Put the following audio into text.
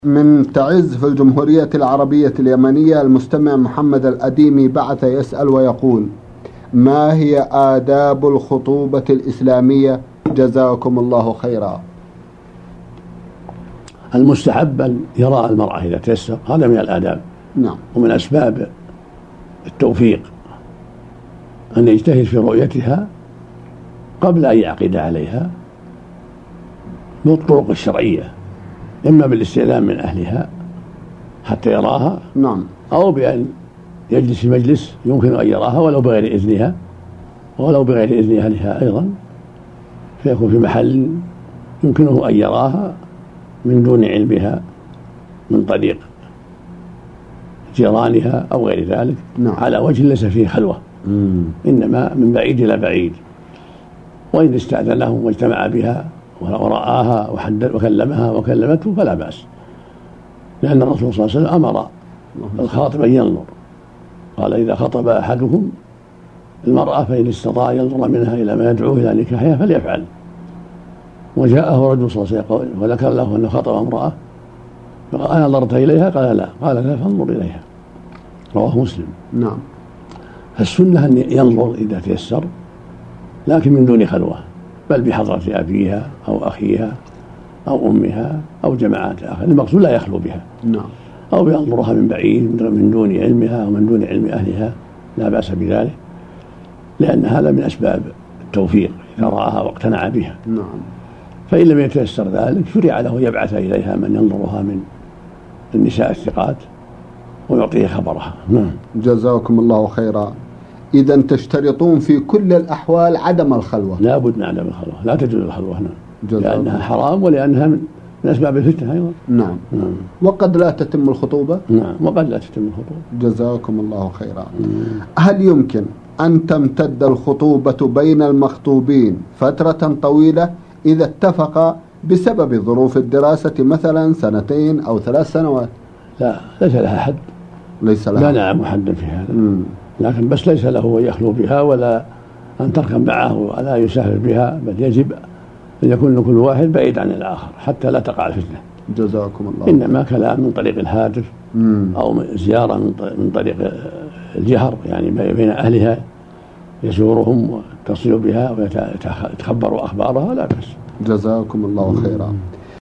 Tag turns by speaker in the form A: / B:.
A: من تعز في الجمهورية العربية اليمنية، المستمع محمد الأديمي بعث يسأل ويقول: ما هي آداب الخطوبة الإسلامية؟ جزاكم الله خيرا.
B: المستحب أن يرى المرأة إذا تيسر، هذا من الآداب.
A: نعم.
B: ومن أسباب التوفيق أن يجتهد في رؤيتها قبل أن يعقد عليها بالطرق الشرعية، إما بالاستئذان من أهلها حتى يراها،
A: نعم،
B: أو بأن يجلس في مجلس يمكن أن يراها ولو بغير إذنها، ولو بغير إذن أهلها أيضا، فيكون في محل يمكنه أن يراها من دون علمها من طريق جيرانها أو غير ذلك،
A: نعم،
B: على وجه ليس فيه خلوة، إنما من بعيد إلى بعيد. وإن استأذنهم واجتمع بها ورآها وكلمها وكلمته فلا بأس، لأن الرسول صلى الله عليه وسلم أمر الخاطب أن ينظر، قال: إذا خطب أحدكم المرأة فإن استطاع ينظر منها إلى ما يدعوه إلى نكاحها فليفعل. وجاءه رجل صلى الله عليه وسلم وذكر له أنه خطب امرأة فقال: نظرت إليها؟ قال: لا. قال: لا، فانظر إليها. رواه مسلم.
A: نعم.
B: فالسنة أن ينظر إذا تيسر، لكن من دون خلوة، بل بحضرة أبيها أو أخيها أو أمها أو جماعات آخر، المقصود لا يخلو بها.
A: نعم.
B: أو ينظرها من بعيد من دون علمها أو من دون علم أهلها، لا بأس بذلك، لأن هذا من أسباب التوفيق إذا رآها واقتنع بها.
A: نعم.
B: فإن لم يتيسر ذلك شرع له يبعث إليها من ينظرها من النساء الثقات ويعطيه خبرها.
A: جزاكم الله خيرا. إذا تشترطون في كل الأحوال عدم الخلوة؟
B: لا بد من عدم الخلوة، لا تجوز الخلوة هنا، لأنها حرام ولأنها من أسباب الفتنة أيضا.
A: نعم. وقد لا تتم الخطوبة.
B: نعم، وقد لا تتم الخطوبة.
A: جزاكم الله خيرا. هل يمكن أن تمتد الخطوبة بين المخطوبين فترة طويلة إذا اتفق بسبب ظروف الدراسة، مثلا 2 أو 3 سنوات؟
B: لا، ليس لها حد.
A: ليس لها.
B: لا نعم محدد في هذا. لكن بس ليس له أن يخلو بها ولا أن تركب معه ولا يسافر بها، بل يجب أن يكون كل واحد بعيد عن الآخر حتى لا تقع الفتنة.
A: جزاكم الله.
B: إنما كلام من طريق الهاتف أو زيارة من طريق الجهر، يعني بين أهلها يزورهم ويتصل بها ويتخبر أخبارها، لا بأس.
A: جزاكم الله خيرا.